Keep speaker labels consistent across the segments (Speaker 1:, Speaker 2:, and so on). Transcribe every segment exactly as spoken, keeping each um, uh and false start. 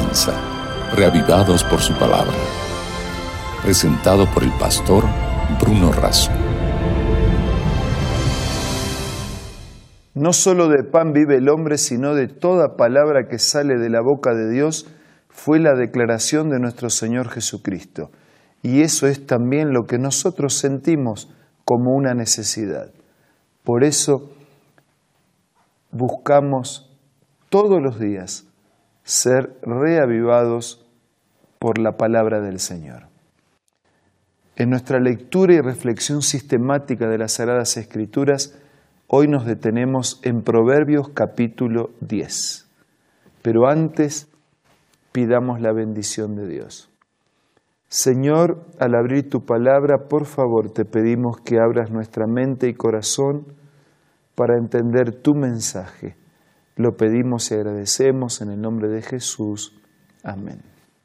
Speaker 1: comienza, reavivados por su palabra. Presentado por el pastor Bruno Razo.
Speaker 2: No solo de pan vive el hombre, sino de toda palabra que sale de la boca de Dios, fue la declaración de nuestro Señor Jesucristo. Y eso es también lo que nosotros sentimos como una necesidad. Por eso buscamos todos los días ser reavivados por la palabra del Señor. En nuestra lectura y reflexión sistemática de las Sagradas Escrituras, hoy nos detenemos en Proverbios capítulo diez. Pero antes, pidamos la bendición de Dios. Señor, al abrir tu palabra, por favor, te pedimos que abras nuestra mente y corazón para entender tu mensaje. Lo pedimos y agradecemos en el nombre de Jesús. Amén.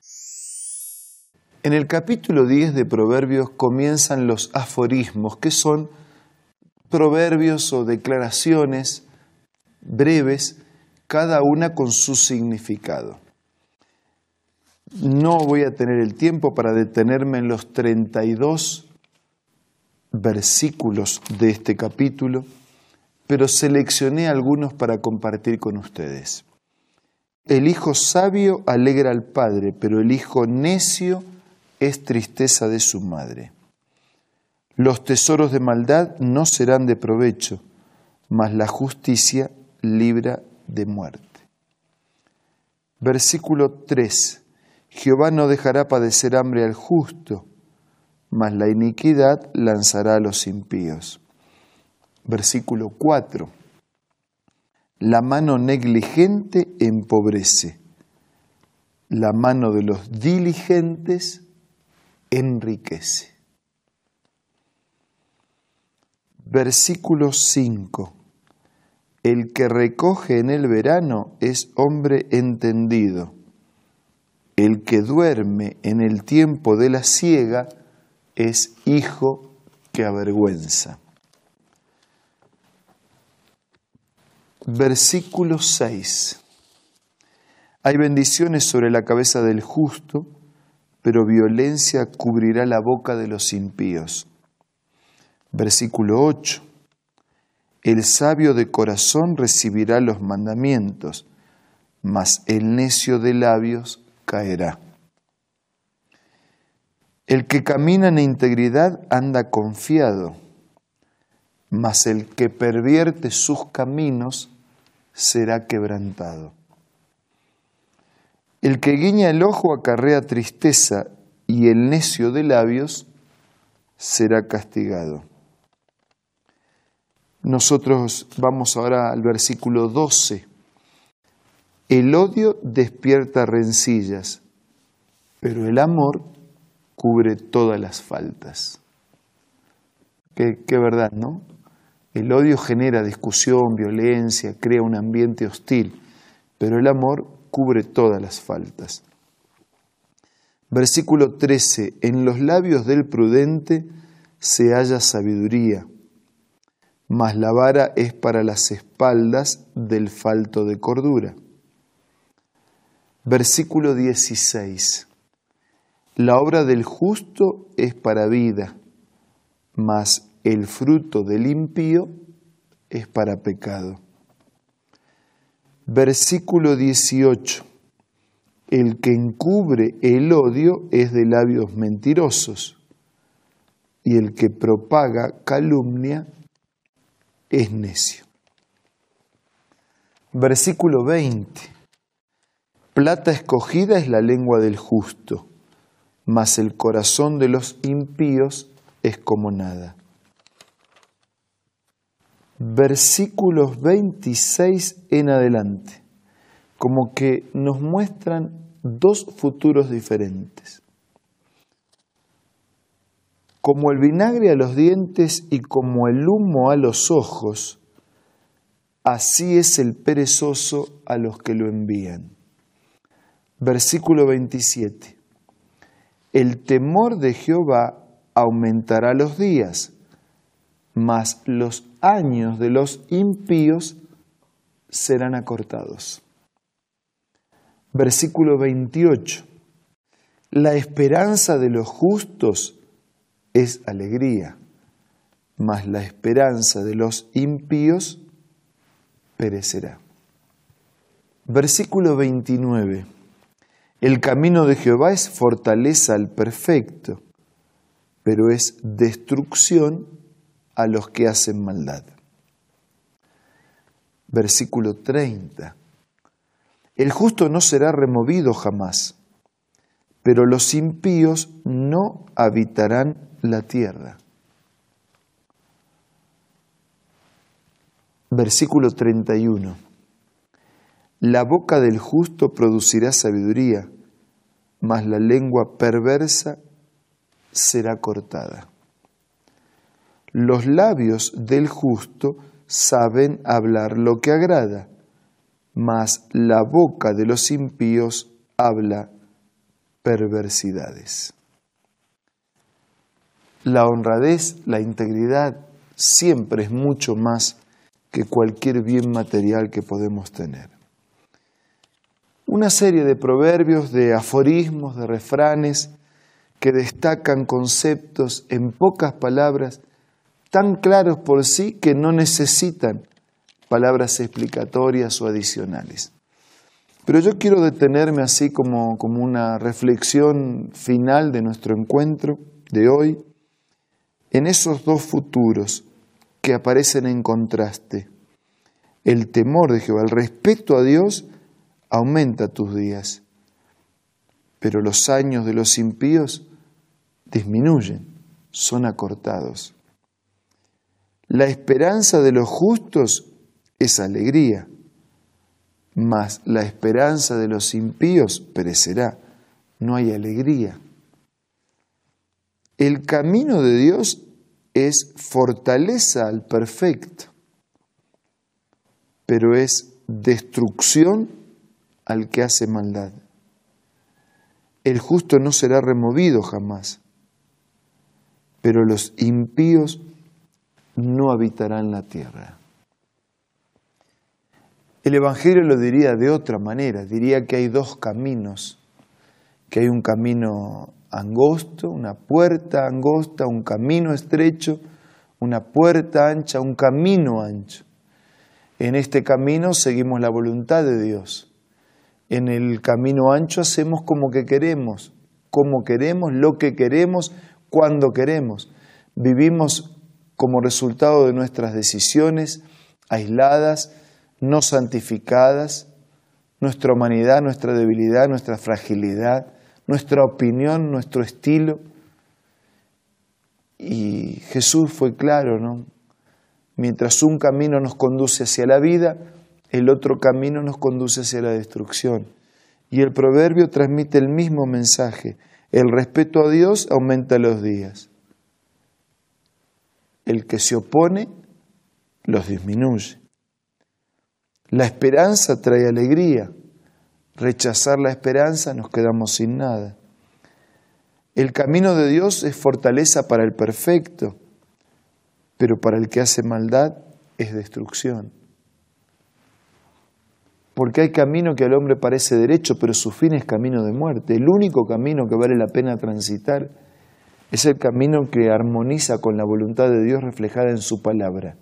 Speaker 2: En el capítulo diez de Proverbios comienzan los aforismos, que son proverbios o declaraciones breves, cada una con su significado. No voy a tener el tiempo para detenerme en los treinta y dos versículos de este capítulo, pero seleccioné algunos para compartir con ustedes. El hijo sabio alegra al padre, pero el hijo necio es tristeza de su madre. Los tesoros de maldad no serán de provecho, mas la justicia libra de muerte. Versículo tres. Jehová no dejará padecer hambre al justo, mas la iniquidad lanzará a los impíos. Versículo cuatro. La mano negligente empobrece, la mano de los diligentes enriquece. Versículo cinco. El que recoge en el verano es hombre entendido. El que duerme en el tiempo de la siega es hijo que avergüenza. Versículo seis. Hay bendiciones sobre la cabeza del justo, pero violencia cubrirá la boca de los impíos. Versículo ocho. El sabio de corazón recibirá los mandamientos, mas el necio de labios caerá. El que camina en integridad anda confiado, mas el que pervierte sus caminos será quebrantado. El que guiña el ojo acarrea tristeza, y el necio de labios será castigado. Nosotros vamos ahora al versículo doce. El odio despierta rencillas, pero el amor cubre todas las faltas. Qué, qué verdad, ¿no? El odio genera discusión, violencia, crea un ambiente hostil, pero el amor cubre todas las faltas. Versículo trece. En los labios del prudente se halla sabiduría, mas la vara es para las espaldas del falto de cordura. Versículo dieciséis. La obra del justo es para vida, mas el fruto del impío es para pecado. Versículo dieciocho. El que encubre el odio es de labios mentirosos, y el que propaga calumnia es necio. Versículo veinte. Plata escogida es la lengua del justo, mas el corazón de los impíos es como nada. Versículos veintiséis en adelante, como que nos muestran dos futuros diferentes. Como el vinagre a los dientes y como el humo a los ojos, así es el perezoso a los que lo envían. Versículo veintisiete. El temor de Jehová aumentará los días, mas los años de los impíos serán acortados. Versículo veintiocho. La esperanza de los justos es alegría, mas la esperanza de los impíos perecerá. Versículo veintinueve. El camino de Jehová es fortaleza al perfecto, pero es destrucción a los que hacen maldad. Versículo treinta. El justo no será removido jamás, pero los impíos no habitarán la tierra. Versículo treinta y uno. La boca del justo producirá sabiduría, mas la lengua perversa será cortada. Los labios del justo saben hablar lo que agrada, mas la boca de los impíos habla perversidades. La honradez, la integridad, siempre es mucho más que cualquier bien material que podemos tener. Una serie de proverbios, de aforismos, de refranes que destacan conceptos en pocas palabras tan claros por sí que no necesitan palabras explicatorias o adicionales. Pero yo quiero detenerme así como, como una reflexión final de nuestro encuentro de hoy en esos dos futuros que aparecen en contraste. El temor de Jehová, el respeto a Dios aumenta tus días, pero los años de los impíos disminuyen, son acortados. La esperanza de los justos es alegría, mas la esperanza de los impíos perecerá. No hay alegría. El camino de Dios es fortaleza al perfecto, pero es destrucción al que hace maldad. El justo no será removido jamás, pero los impíos no habitarán la tierra. El Evangelio lo diría de otra manera, diría que hay dos caminos, que hay un camino angosto, una puerta angosta, un camino estrecho, una puerta ancha, un camino ancho. En este camino seguimos la voluntad de Dios. En el camino ancho hacemos como que queremos, como queremos, lo que queremos, cuando queremos. Vivimos como resultado de nuestras decisiones aisladas, no santificadas, nuestra humanidad, nuestra debilidad, nuestra fragilidad, nuestra opinión, nuestro estilo. Y Jesús fue claro, ¿no? Mientras un camino nos conduce hacia la vida, el otro camino nos conduce hacia la destrucción. Y el proverbio transmite el mismo mensaje. El respeto a Dios aumenta los días. El que se opone los disminuye. La esperanza trae alegría. Rechazar la esperanza nos quedamos sin nada. El camino de Dios es fortaleza para el perfecto, pero para el que hace maldad es destrucción. Porque hay camino que al hombre parece derecho, pero su fin es camino de muerte. El único camino que vale la pena transitar es el camino que armoniza con la voluntad de Dios reflejada en su palabra.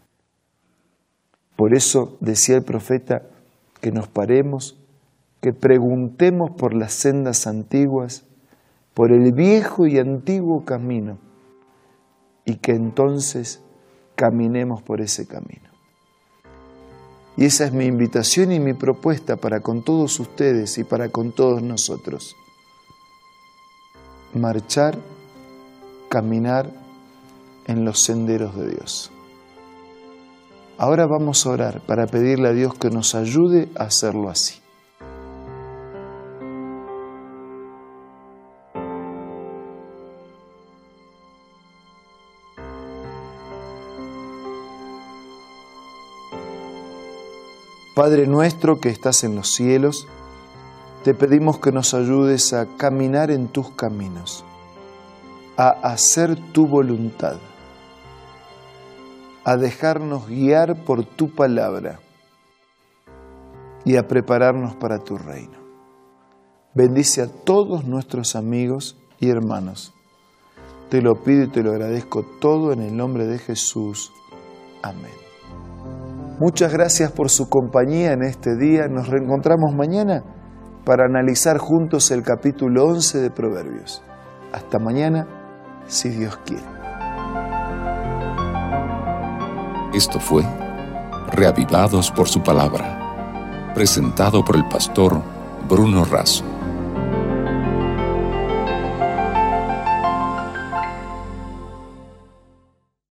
Speaker 2: Por eso decía el profeta que nos paremos, que preguntemos por las sendas antiguas, por el viejo y antiguo camino, y que entonces caminemos por ese camino. Y esa es mi invitación y mi propuesta para con todos ustedes y para con todos nosotros. Marchar, caminar en los senderos de Dios. Ahora vamos a orar para pedirle a Dios que nos ayude a hacerlo así. Padre nuestro que estás en los cielos, te pedimos que nos ayudes a caminar en tus caminos, a hacer tu voluntad, a dejarnos guiar por tu palabra y a prepararnos para tu reino. Bendice a todos nuestros amigos y hermanos. Te lo pido y te lo agradezco todo en el nombre de Jesús. Amén. Muchas gracias por su compañía en este día. Nos reencontramos mañana para analizar juntos el capítulo once de Proverbios. Hasta mañana, si Dios quiere.
Speaker 1: Esto fue Reavivados por su palabra, presentado por el pastor Bruno Razo.